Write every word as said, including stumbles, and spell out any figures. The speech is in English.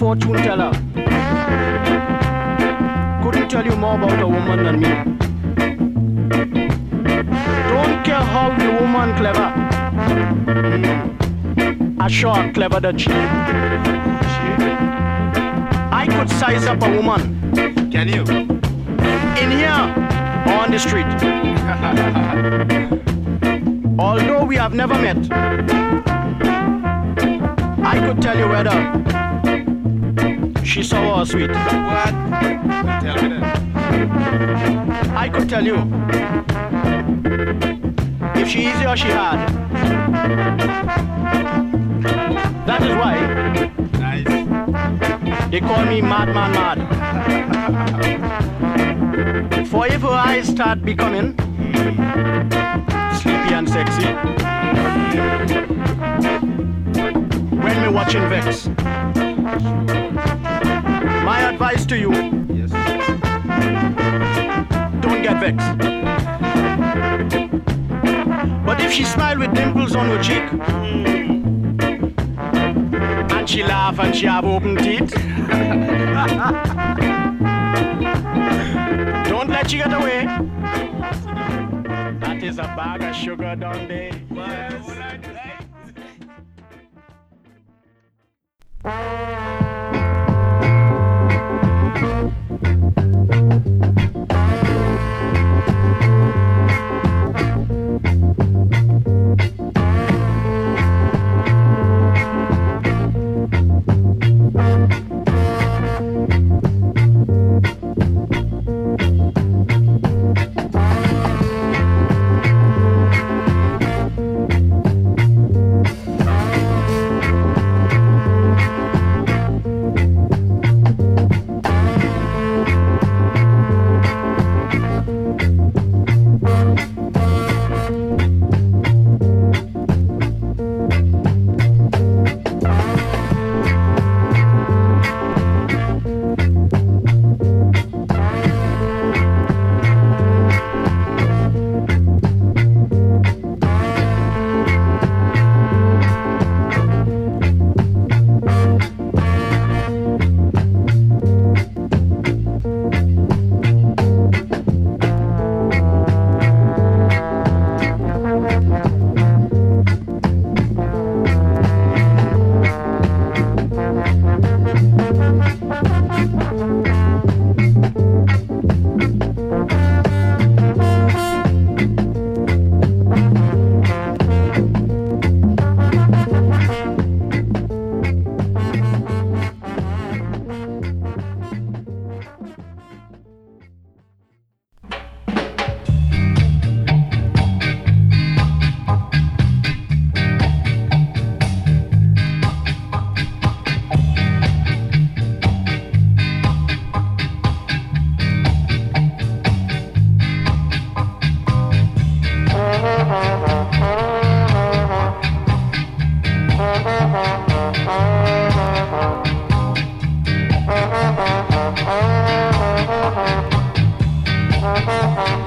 fortune teller. Couldn't tell you more about a woman than me. Don't care how the woman clever. Mm. I sure I'm clever than she. I could size up a woman. Can you? In here or on the street. Although we have never met, I could tell you whether she's sour or sweet. What? Tell me that. I could tell you if she easy or she hard. That is why Nice. they call me Madman Mad. For if her eyes start becoming sleepy and sexy, when me watching Vex, my advice to you, Yes. don't get vexed. But if she smile with dimples on her cheek, and she laugh and she have open teeth, don't let you get away. That is a bag of sugar down there. Uh-huh.